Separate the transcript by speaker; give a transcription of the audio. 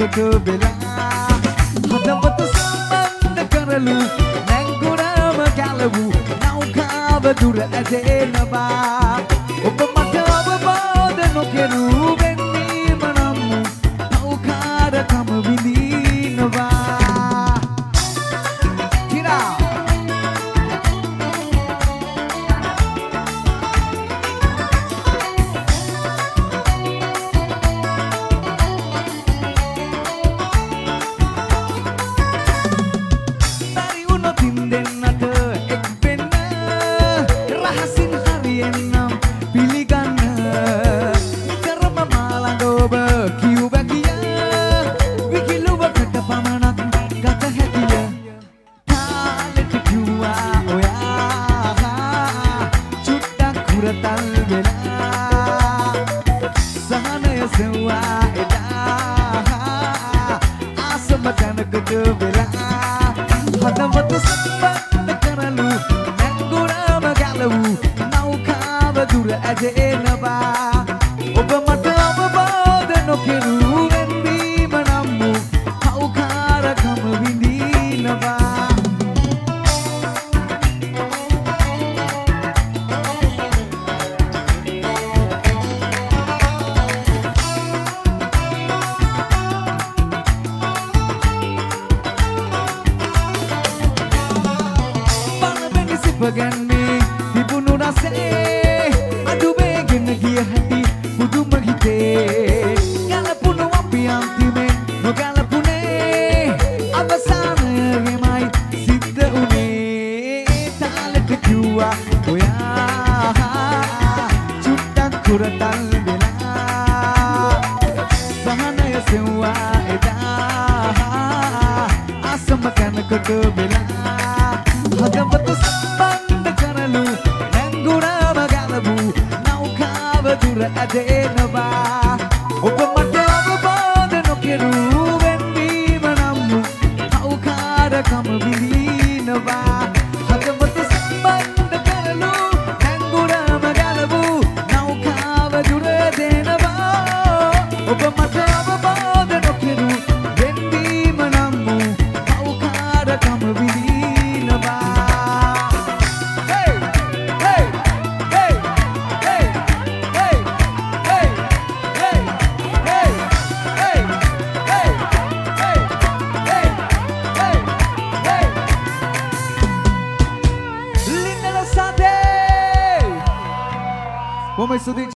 Speaker 1: කොට වෙලා හදවත සම්බන්ධ කරලු නැංගුරම ගැලවූ නෞකාව දුර ඇදෙනවා ඔබ මට අවබෝධ නොකෙරූ වෙන්නීම නම් නෞකාරකම විඳිනවා හදවත සම්බන්ධ කරලු නැංගුරම ගැලවූ නෞකාව දුර ඇදෙනවා ඔබ මට අවබෝධ නොකෙරූ වෙන්වීම නම් වූ නෞකාරකම විඳිනවා Pagani dibunu rase adu begin giya hati budu magite galapunu api antime no galapune avasana gemai siddha une talat kiwa oya chuttak kuratal vela sahanaya sewa eda asama kanakot vela හදවත සම්බන්ධ කරලු නැංගුරම ගැලවූ නෞකාව දුර ඇදෙනවා ඔබ මට අවබෝධ නොකෙරූ වෙන්වීම නම් නෞකාරකම විඳිනවා හදවත සම්බන්ධ කරලු නැංගුරම ගැලවූ නෞකාව දුර ඇදෙනවා ඔබ මට අවබෝධ නොකෙරූ වෙන්වීම නම් නෞකාරකම විඳිනවා Vamos estudar.